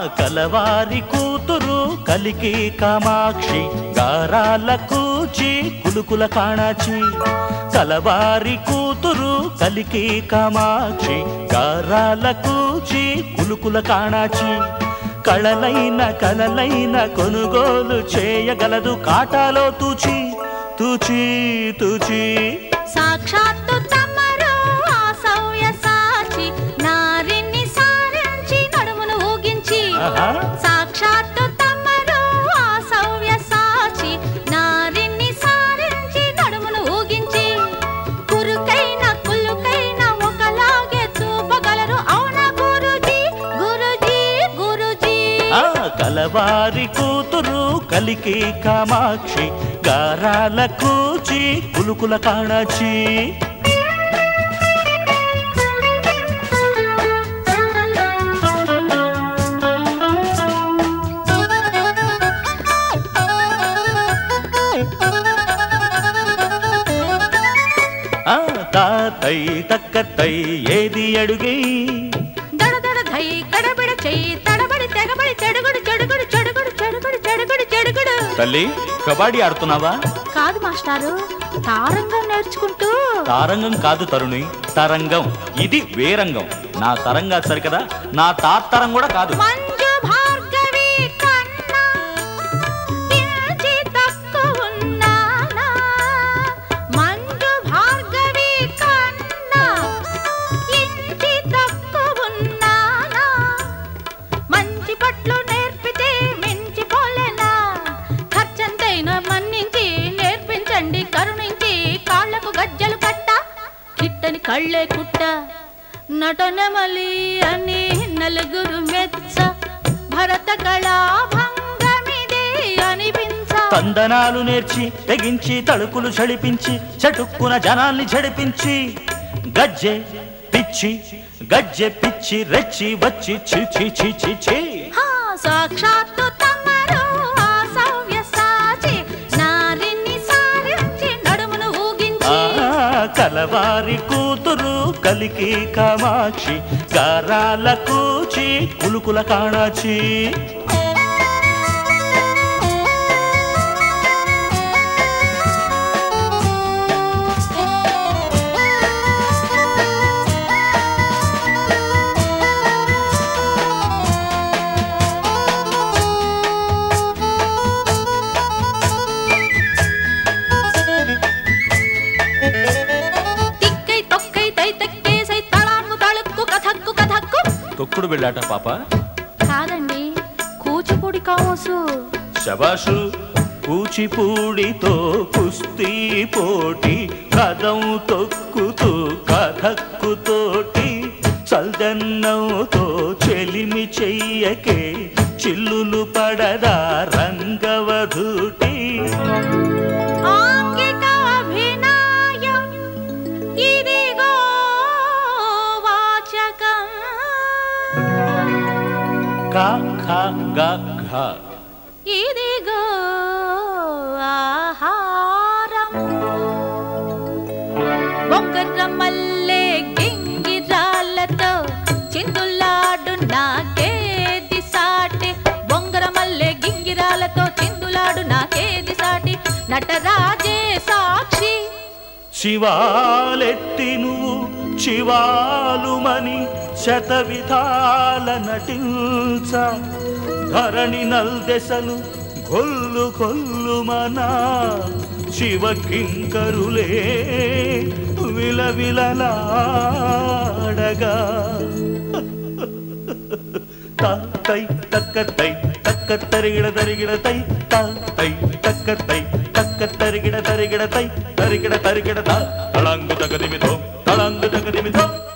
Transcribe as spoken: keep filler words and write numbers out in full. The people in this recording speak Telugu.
కలవారి కూతురు కలికి కామాక్షి గారాల కూచి కులుకుల కాణాచి కలవారి కూతురు కలికి కామాక్షి గారాల కూచి కులుకుల కాణాచి కళలైన కలలైన కొనుగోలు చేయగలదు కాటాలో తూచి తూచి తూచి సాక్షాత్తు తమరు ఆసౌయ సాచి నారిని సారించి నడుమును ఊగించి సాక్షాత్తు తమరు ఆసౌయ సాచి నారిని సారించి నడుమును ఊగించి కురుకైన కుల్లుకైన ఒకలాగే చూపగలరు అవునా గురుజీ గురుజీ గురుజీ కలవారి కూతురు కలికి కామాక్షి గారాల కూచి కులుకుల కాణాచి తాతై తక్కతై ఏది అడుగై దడదడ ధై కడబిడ చెయ్యి తడబడి తెగబడి చెడుగుడు చెడుగుడు చెడుగుడు చెడుగుడు చెడుగుడు చెడుగుడు తల్లి కబడ్డీ ఆడుతున్నావా కాదు మాస్టారు తారంగం నేర్చుకుంటూ తారంగం కాదు తరుణి తరంగం ఇది వేరంగం నా తరంగా సరికదా నా తాత్తరం కూడా కాదు మంజు భార్గవి కన్నా ఇంచి తక్కువున్నానా మంజు భార్గవి కన్నా ఇంచి తక్కువున్నానా మంచి పట్లు నేర్పితే మించిపోలేనా ఖర్చంతైనా మన్నించి నేర్పించండి కరుణించి కాళ్లకు గజ్జలు కట్ట కిట్టని కళ్ళే కుట్ట నటనమలి అని నలుగురు మెచ్చ భరత కళా భంగమిదే అనిపించ తందనాలు నేర్చి తెగించి తడుకులు చెడిపించి చటుక్కున జనాల్ని చెడిపించి గజ్జె పిచ్చి గజ్జె పిచ్చి రెచ్చి వచ్చి చిచి చిచి చి సాక్షాత్తు తమరు ఆసౌయ సాచి నారిని సారించి నడుమును ఊగించి కలవారి కూతురు కలికి కామాక్షి గారాల కూచి కులుకుల కాణాచి తొక్కుడు వెళ్ళాట పాప కాదండి కూచిపూడి కామోసు శబాషు కూచిపూడితో కుస్తీ పోటీ కదం తొక్కుతూ కథక్కుతోటి చల్దన్నంతో చెలిమి చెయ్యకే చిల్లులు పడదా రంగవధూటి ఆంగిక అభినయం ఇదిగో వాచకం కా ఖ గ ఘ ఇదిగో ఆహారం బొంగర మల్లె గింగిరాలతో చిందులాడు నాకేది సాటి బొంగర మల్లె గింగిరాలతో చిందులాడు నాకేది సాటి నటరాజే సాక్షి శివాలెత్తి నువ్వు చివాలుమని శత విధాల నటించ ధరణి నల్దెసలు గొల్లు కొల్లుమనా శివ కింకరులే విలవిలలాడగా తై తక్క తై తక్క తరిగిడ తరిగిడ తై తై తక్క తై తక్క తరిగిడ తరిగిడ తై తరిగిడ తరిగిడ తళంగు తగదిమితో తళంగు తగదిమితో